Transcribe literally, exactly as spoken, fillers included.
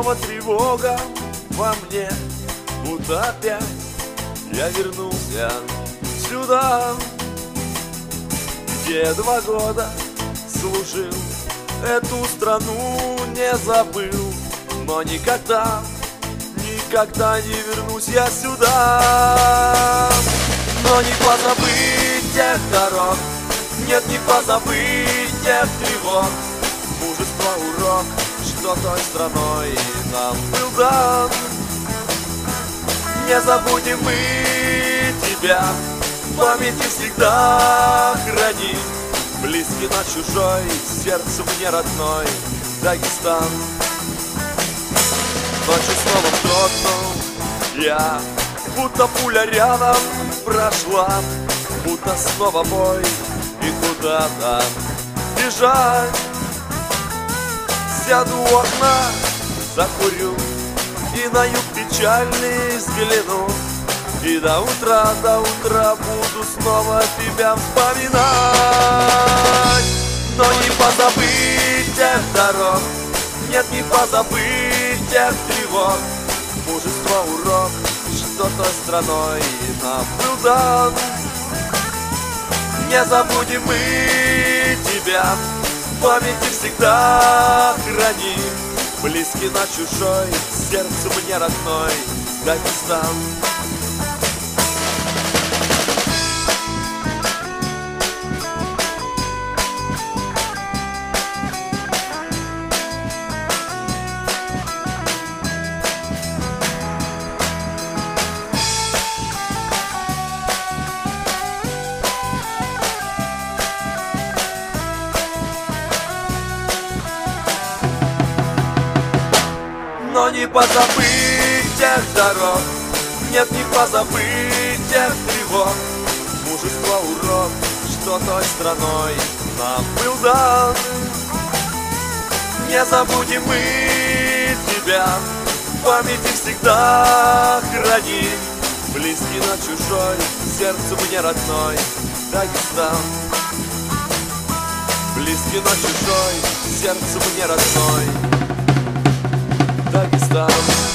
снова тревога во мне, будто опять я вернулся сюда, где два года служил, эту страну не забыл, но никогда, никогда не вернусь я сюда. Но не позабыть тех дорог, нет, не позабыть тех тревог, мужество урок, что той страной нам был дан. Не забудем мы тебя, в памяти всегда храни, близкий, но чужой, сердцу мне родной Дагестан. Ночью снова вздрогнул я, будто пуля рядом прошла, будто снова бой и куда-то бежать. Сяду у окна, закурю и на юг печальный взгляну, и до утра, до утра буду снова тебя вспоминать. Но не позабыть тех дорог, нет, не позабыть тех тревог, мужество урок, что той страной нам был дан. Не забудем мы тебя, в памяти всегда храни, близкий, но чужой, сердцу мне родной Дагестан. Но не позабыть тех дорог, нет, не позабыть тех тревог, мужество урок, что той страной нам был дан. Не забудем мы тебя, в памяти всегда храни, близкий, но чужой, сердцу мне родной Дагестан. Близкий, но чужой, сердцу мне родной Дагестан.